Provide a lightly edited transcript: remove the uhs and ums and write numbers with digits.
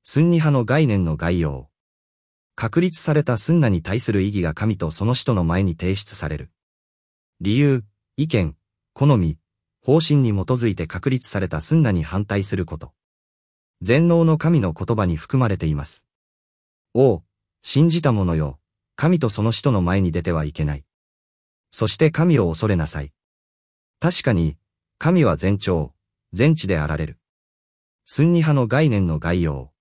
スンニ派の概念の概要。確立されたスンナに対する意義が神とその使徒の前に提出される。理由、意見、好み、方針に基づいて確立されたスンナに反対すること。全能の神の言葉に含まれています。おう、信じた者よ、神とその使徒の前に出てはいけない。そして神を恐れなさい。確かに、神は全知であられる。スンニ派の概念の概要。